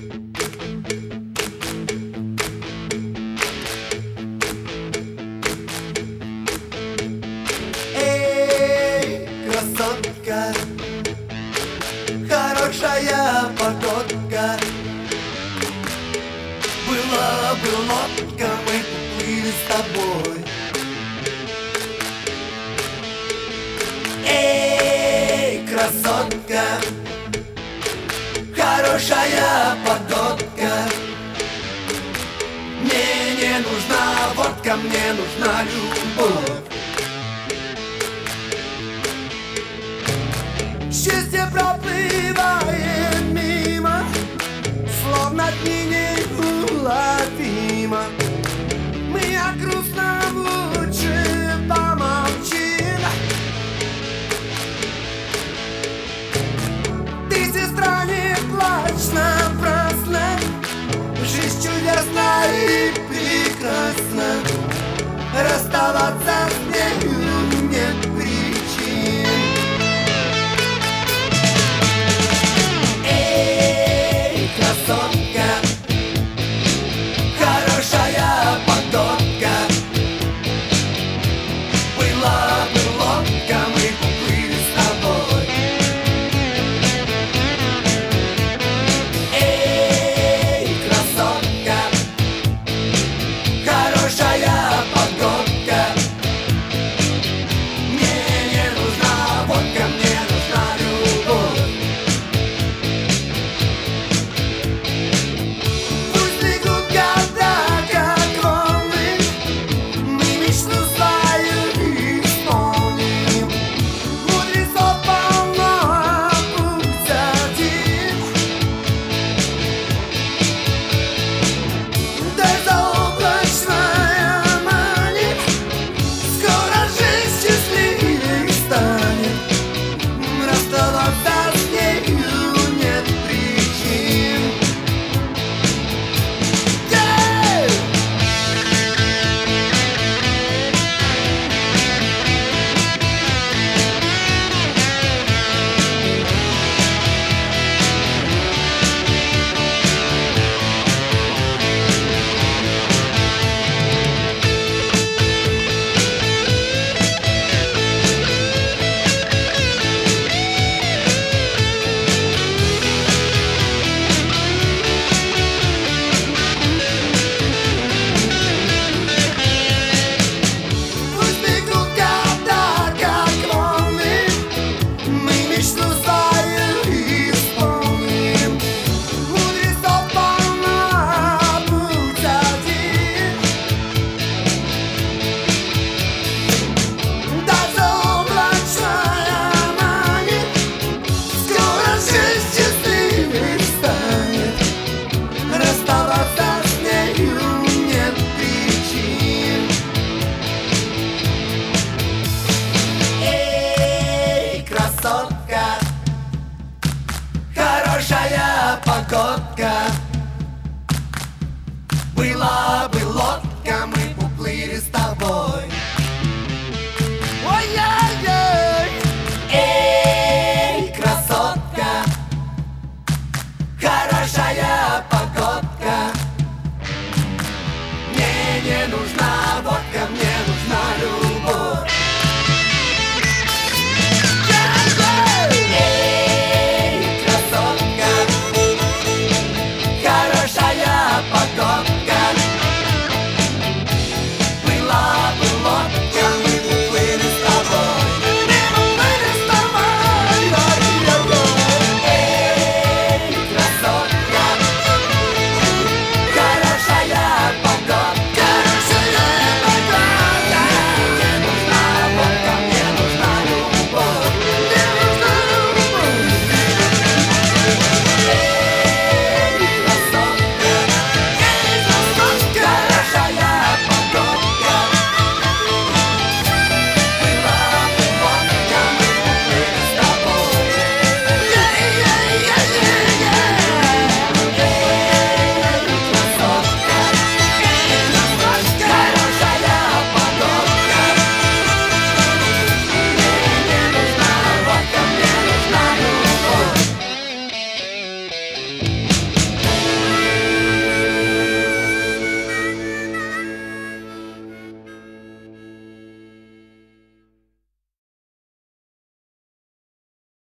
Эй, красотка, хорошая погодка. Была бы лодка, мы плыли с тобой. Эй, красотка, хорошая погодка. Мне не нужна водка, мне нужна любовь. Счастье проплывает мимо, словно дни неуловимо. Мы о грустном лучше помолчим. Ты, сестра, не плачь напрасно. Жизнь чудесна и прекрасна. Расставаться с нею нет причин. Эй, красотка, хорошая погодка. Была бы лодка, мы поплыли с тобой. Эй, красотка, хорошая погодка. Мне не нужна водка, мне нужна любовь. Пусть бегут года, как волны, мы мечту свою исполним. Мудрецов полно, а путь один. Заоблачная манит, скоро жизнь счастливей станет. Расставаться с нею нет причин. Эй! Пусть бегут года, как волны, мы мечту свою исполним. Мудрецов полно, а путь один. Заоблачная манит, скоро жизнь счастливей станет. Расставаться с нею нет причин. Эй, красотка, хорошая погодка. Была бы